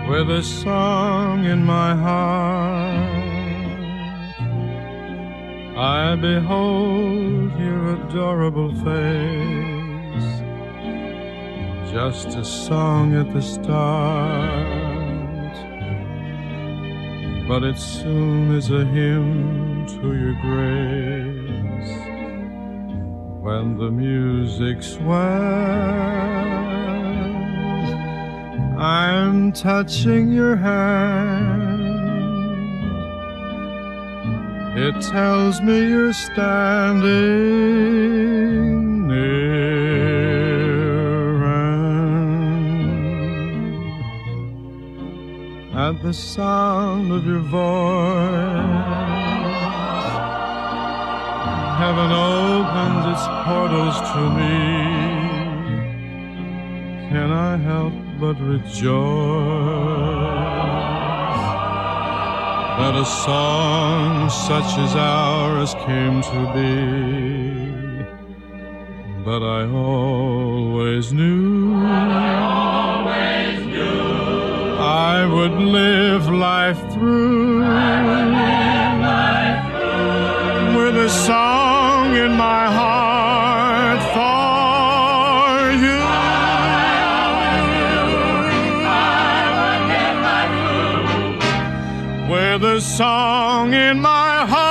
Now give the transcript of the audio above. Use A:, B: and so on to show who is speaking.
A: with a song in my heart. I behold your adorable face, just a song at the start, but it soon is a hymn to your grace. When the music swells, I'm touching your hand. It tells me you're standing near, and at the sound of your voice, heaven opens its portals to me. Can I help but rejoice that a song such as ours came to be? But I always knew, I would live life through with a song in my heart for you. With a song in my heart.